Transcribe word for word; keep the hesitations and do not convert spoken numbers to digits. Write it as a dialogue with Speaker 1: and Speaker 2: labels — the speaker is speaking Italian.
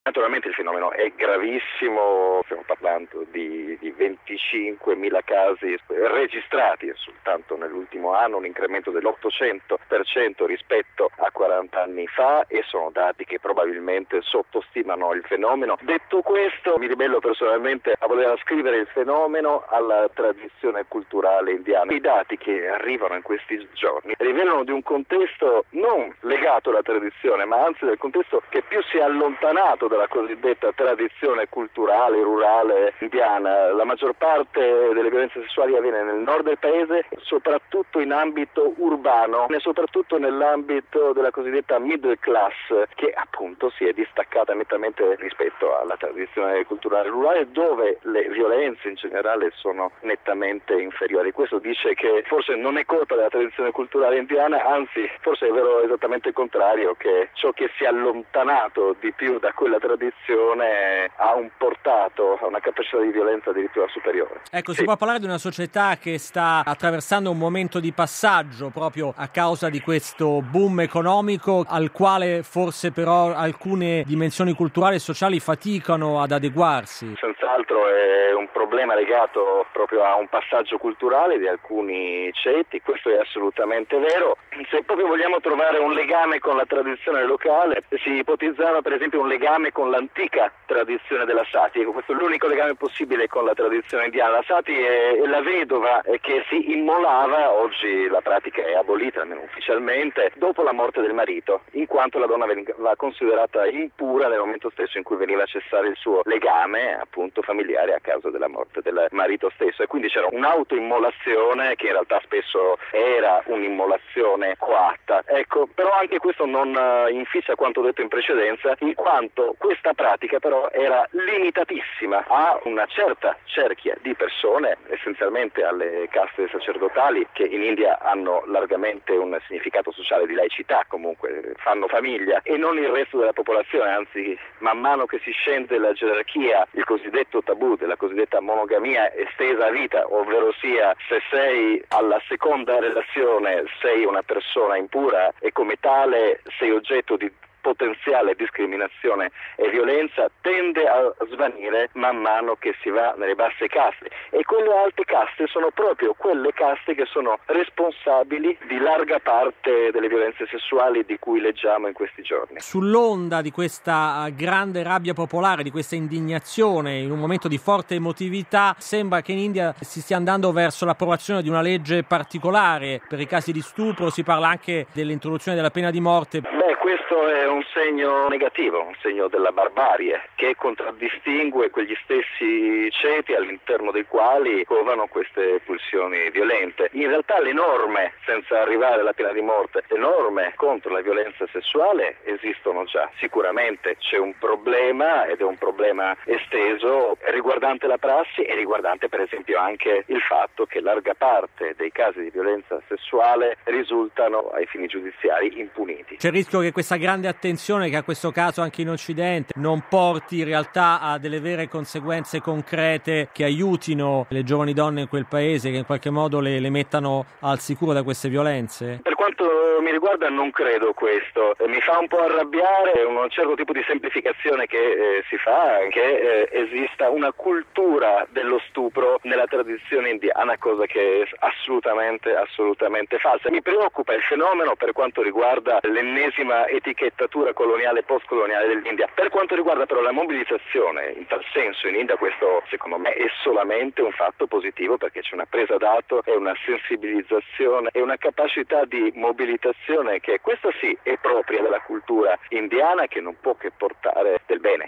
Speaker 1: Naturalmente il fenomeno è gravissimo, stiamo parlando di, di venticinquemila casi registrati soltanto nell'ultimo anno, un incremento dell'ottocento per cento rispetto a quaranta anni fa, e sono dati che probabilmente sottostimano il fenomeno. Detto questo, mi ribello personalmente a voler ascrivere il fenomeno alla tradizione culturale indiana. I dati che arrivano in questi giorni rivelano di un contesto non legato alla tradizione, ma anzi del contesto che più si è allontanato dalla cosiddetta tradizione culturale rurale indiana. La maggior parte delle violenze sessuali avviene nel nord del paese, soprattutto in ambito urbano e soprattutto nell'ambito della cosiddetta middle class, che appunto si è distaccata nettamente rispetto alla tradizione culturale rurale, dove le violenze in generale sono nettamente inferiori. Questo dice che forse non è colpa della tradizione culturale indiana, anzi forse è vero esattamente il contrario, che ciò che si è allontanato di più da quella tradizione ha un portato, ha una capacità di violenza addirittura superiore.
Speaker 2: Ecco,
Speaker 1: sì.
Speaker 2: Si può parlare di una società che sta attraversando un momento di passaggio proprio a causa di questo boom economico, al quale forse però alcune dimensioni culturali e sociali faticano ad adeguarsi.
Speaker 1: Senz'altro è un problema legato proprio a un passaggio culturale di alcuni ceti, questo è assolutamente vero. Se proprio vogliamo trovare un legame con la tradizione locale, si ipotizzava per esempio un legame con l'antica tradizione della Sati. Questo è l'unico legame possibile con la tradizione indiana. La Sati è la vedova che si immolava, oggi la pratica è abolita almeno ufficialmente, dopo la morte del marito, in quanto la donna veniva considerata impura nel momento stesso in cui veniva a cessare il suo legame appunto familiare a causa della morte del marito stesso, e quindi c'era un'autoimmolazione che in realtà spesso era un'immolazione coatta. Ecco, però anche questo non inficia quanto detto in precedenza, in quanto questa pratica però era limitatissima a una certa cerchia di persone, essenzialmente alle caste sacerdotali, che in India hanno largamente un significato sociale di laicità, comunque fanno famiglia, e non il resto della popolazione. Anzi, man mano che si scende la gerarchia, il cosiddetto tabù della cosiddetta monogamia estesa a vita, ovvero sia se sei alla seconda relazione sei una persona impura e come tale sei oggetto di potenziale discriminazione e violenza, tende a svanire man mano che si va nelle basse caste, e quelle alte caste sono proprio quelle caste che sono responsabili di larga parte delle violenze sessuali di cui leggiamo in questi giorni.
Speaker 2: Sull'onda di questa grande rabbia popolare, di questa indignazione, in un momento di forte emotività, sembra che in India si stia andando verso l'approvazione di una legge particolare per i casi di stupro. Si parla anche dell'introduzione della pena di morte.
Speaker 1: Beh, questo è un segno negativo, un segno della barbarie che contraddistingue quegli stessi ceti all'interno dei quali covano queste pulsioni violente. In realtà le norme, senza arrivare alla pena di morte, le norme contro la violenza sessuale esistono già. Sicuramente c'è un problema, ed è un problema esteso, riguardante la prassi e riguardante per esempio anche il fatto che larga parte dei casi di violenza sessuale risultano ai fini giudiziari impuniti.
Speaker 2: C'è il rischio che questa grande attenzione che ha questo caso anche in Occidente non porti in realtà a delle vere conseguenze concrete che aiutino le giovani donne in quel paese, che in qualche modo le, le mettano al sicuro da queste violenze?
Speaker 1: Per quanto mi riguarda non credo questo, mi fa un po' arrabbiare un certo tipo di semplificazione che eh, si fa, che eh, esista una cultura dello stupro nella tradizione indiana, cosa che è assolutamente, assolutamente falsa. Mi preoccupa il fenomeno per quanto riguarda l'ennesima etichettatura coloniale e postcoloniale dell'India. Per quanto riguarda però la mobilitazione in tal senso in India, questo secondo me è solamente un fatto positivo, perché c'è una presa d'atto e una sensibilizzazione e una capacità di mobilitazione che questa sì è propria della cultura indiana, che non può che portare del bene.